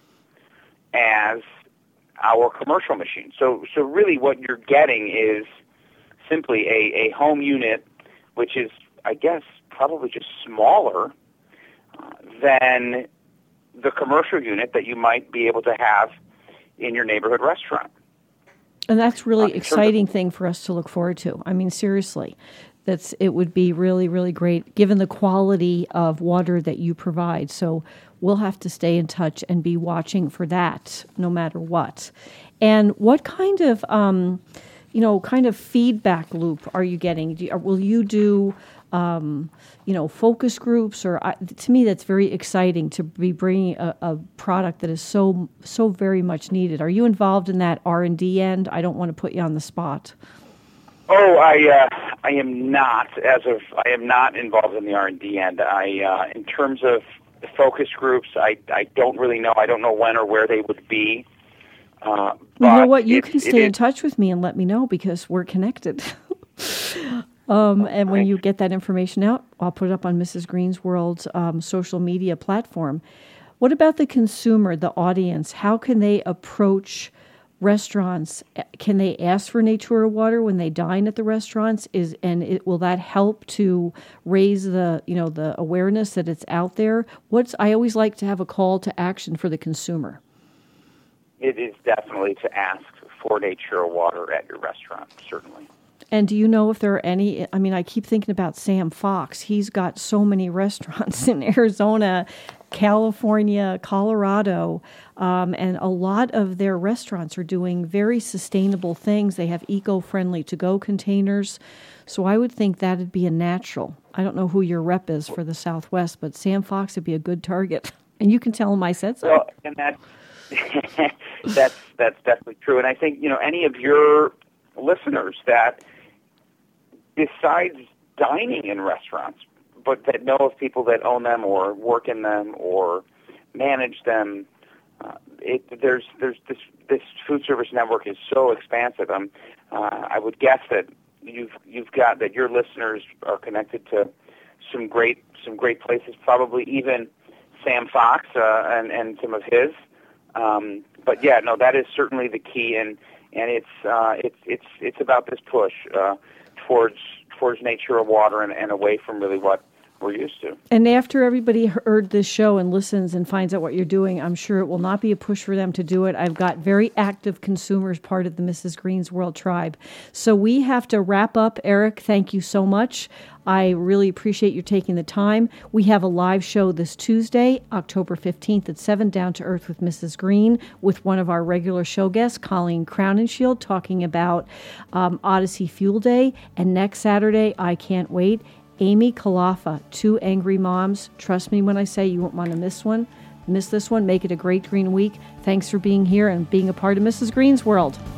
as our commercial machine. So so really what you're getting is simply a, a home unit, which is, I guess, probably just smaller uh, than the commercial unit that you might be able to have in your neighborhood restaurant. And that's really uh, exciting of- thing for us to look forward to. I mean, seriously, that's it would be really, really great given the quality of water that you provide. So we'll have to stay in touch and be watching for that no matter what. And what kind of, um, you know, kind of feedback loop are you getting? Do you, or will you do, um, you know, focus groups? Or uh, to me, that's very exciting to be bringing a, a product that is so so very much needed. Are you involved in that R and D end? I don't want to put you on the spot. Oh, I uh, I am not. As of I am not involved in the R and D end. I uh, in terms of the focus groups, I I don't really know. I don't know when or where they would be. Uh, you know what? You it, can stay in touch with me and let me know because we're connected. um, okay. And when you get that information out, I'll put it up on Missus Green's World's um, social media platform. What about the consumer, the audience? How can they approach restaurants? Can they ask for Natura water when they dine at the restaurants? Is and it, will that help to raise the you know the awareness that it's out there? What's I always like to have a call to action for the consumer. It is definitely to ask for Natura water at your restaurant, certainly. And do you know if there are any, I mean, I keep thinking about Sam Fox. He's got so many restaurants in Arizona, California, Colorado, um, and a lot of their restaurants are doing very sustainable things. They have eco-friendly to-go containers. So I would think that would be a natural. I don't know who your rep is for the Southwest, but Sam Fox would be a good target. And you can tell him I said so. Well, and that that's that's definitely true. And I think, you know, any of your listeners that, besides dining in restaurants, but that know of people that own them or work in them or manage them, uh, it, there's there's this this food service network is so expansive. Um, uh, I would guess that you've you've got that your listeners are connected to some great some great places, probably even Sam Fox uh, and and some of his. Um, but yeah, no, that is certainly the key, and and it's uh, it's it's it's about this push uh, towards towards Natura water and, and away from really what we're used to. And after everybody heard this show and listens and finds out what you're doing, I'm sure it will not be a push for them to do it. I've got very active consumers part of the Missus Green's World Tribe. So we have to wrap up. Eric, thank you so much. I really appreciate you taking the time. We have a live show this Tuesday, October fifteenth at seven, Down to Earth with Missus Green, with one of our regular show guests, Colleen Crowninshield, talking about um, Odyssey Fuel Day. And next Saturday, I can't wait, Amy Kalafa, Two Angry Moms. Trust me when I say you won't want to miss one. Miss this one. Make it a great green week. Thanks for being here and being a part of Missus Green's World.